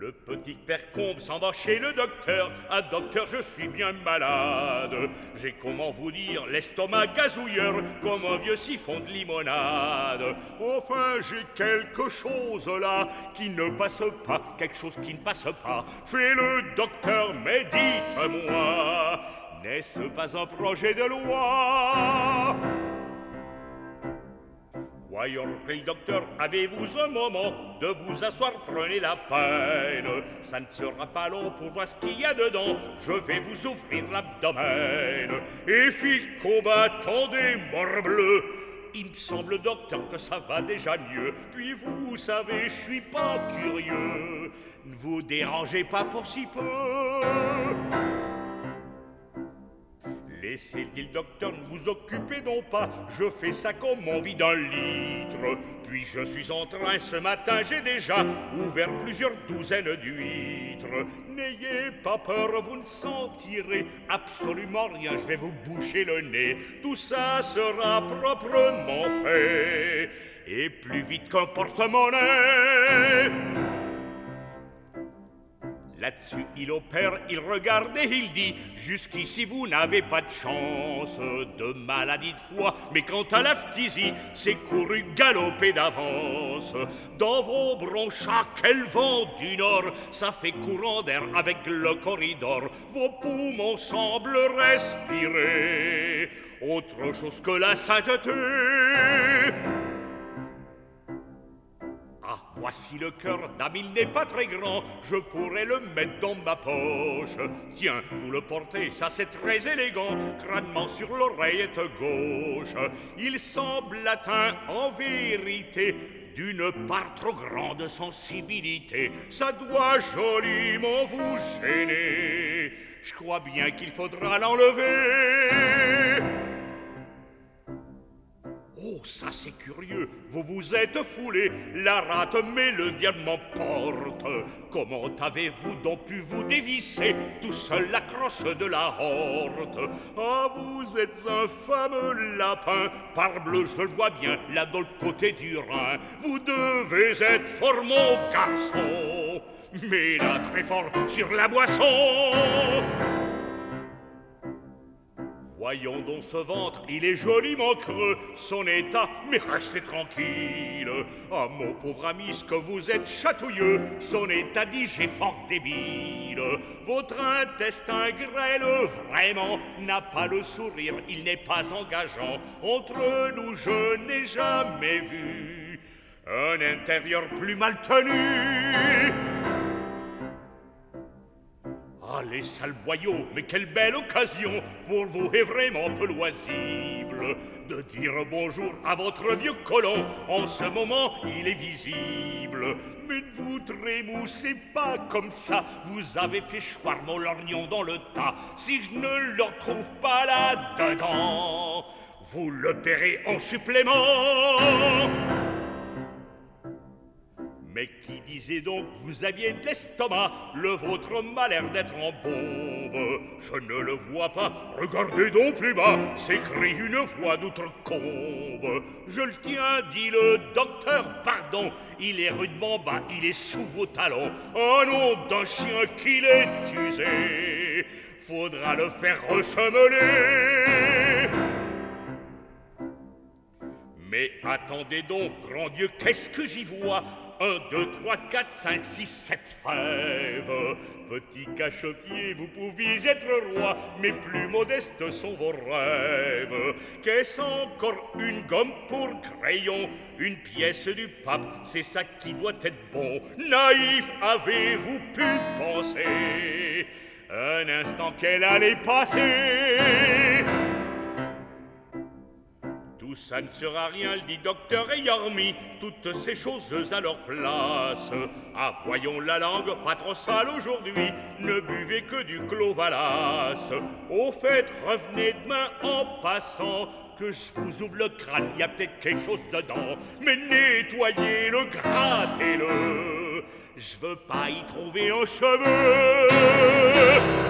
Le petit père Combe s'en va chez le docteur. Ah docteur, je suis bien malade. J'ai comment vous dire l'estomac gazouilleur comme un vieux siphon de limonade. Enfin j'ai quelque chose là qui ne passe pas, quelque chose qui ne passe pas. Fais le docteur, mais dites-moi, n'est-ce pas un projet de loi? Voyons, reprit le docteur, avez-vous un moment de vous asseoir, prenez la peine. Ça ne sera pas long pour voir ce qu'il y a dedans, je vais vous ouvrir l'abdomen. Et fit combat, attendez, morbleu, il me semble, docteur, que ça va déjà mieux. Puis vous savez, je suis pas curieux, ne vous dérangez pas pour si peu. Laissez, dit le docteur, ne vous occupez donc pas, je fais ça comme on vit d'un litre. Puis je suis en train, ce matin j'ai déjà ouvert plusieurs douzaines d'huîtres. N'ayez pas peur, vous ne sentirez absolument rien, je vais vous boucher le nez. Tout ça sera proprement fait, et plus vite qu'un porte-monnaie. Là-dessus, il opère, il regarde et il dit « Jusqu'ici, vous n'avez pas de chance de maladie de foie, mais quant à la phtisie, c'est couru galoper d'avance. Dans vos bronches, quel vent du nord, ça fait courant d'air avec le corridor. Vos poumons semblent respirer autre chose que la sainteté. » Ah, voici le cœur d'âme, il n'est pas très grand, je pourrais le mettre dans ma poche. Tiens, vous le portez, ça c'est très élégant, crânement sur l'oreillette gauche. Il semble atteint en vérité d'une part trop grande sensibilité. Ça doit joliment vous gêner, je crois bien qu'il faudra l'enlever. Oh, ça c'est curieux, vous vous êtes foulé, la rate, mais le diable m'emporte. Comment avez-vous donc pu vous dévisser tout seul la crosse de la horte? Ah, vous êtes un fameux lapin, parbleu, je le vois bien, là de l'autre côté du Rhin. Vous devez être fort mon garçon, mais là très fort sur la boisson. Voyons donc ce ventre, il est joliment creux, son état, mais restez tranquille. Ah, mon pauvre ami, ce que vous êtes chatouilleux, son état dit j'ai fort débile. Votre intestin grêle, vraiment, n'a pas le sourire, il n'est pas engageant. Entre nous, je n'ai jamais vu un intérieur plus mal tenu. Ah, les sales boyaux, mais quelle belle occasion pour vous est vraiment peu loisible de dire bonjour à votre vieux colon. En ce moment, il est visible. Mais ne vous trémoussez pas comme ça, vous avez fait choir mon lorgnon dans le tas. Si je ne le retrouve pas là-dedans, vous le paierez en supplément. Mais qui disait donc vous aviez de l'estomac, le vôtre m'a l'air d'être en bombe. Je ne le vois pas, regardez donc plus bas, s'écrie une voix d'outre-combe. Je le tiens, dit le docteur, pardon, il est rudement bas, il est sous vos talons. Oh nom d'un chien qu'il est usé, faudra le faire ressemeler. Mais attendez donc, grand Dieu, qu'est-ce que j'y vois? 1, 2, 3, 4, 5, 6, 7 fèves. Petit cachotier, vous pouviez être roi, mais plus modestes sont vos rêves. Qu'est-ce encore? Une gomme pour crayon, une pièce du pape, c'est ça qui doit être bon. Naïf, avez-vous pu penser un instant qu'elle allait passer? Tout ça ne sera rien, le dit docteur, ayant remis toutes ces choses à leur place. Ah, voyons la langue, pas trop sale aujourd'hui, ne buvez que du Clovalas. Au fait, revenez demain en passant, que je vous ouvre le crâne, y a peut-être quelque chose dedans. Mais nettoyez-le, grattez-le, je veux pas y trouver un cheveu.